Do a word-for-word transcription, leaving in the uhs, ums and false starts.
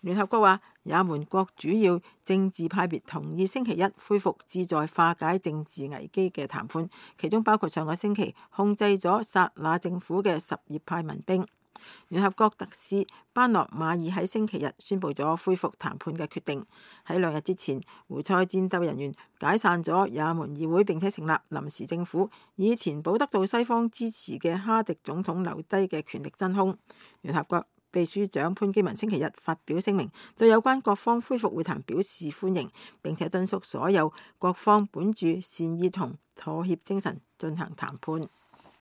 聯合國話，也門各主要政治派別同意星期一恢復旨在化解政治危機嘅談判，其中包括上個星期控制咗薩那政府嘅什葉派民兵。聯合國特使班諾馬爾喺星期日宣布咗恢復談判嘅決定。喺兩日之前，胡塞戰鬥人員解散咗也門議會，並且成立臨時政府，以填補得到西方支持嘅哈迪總統留低嘅權力真空。聯合國秘書長潘基文星期日發表聲明，對有關各方恢復會談表示歡迎，並且敦促所有各方本住善意同妥協精神進行談判。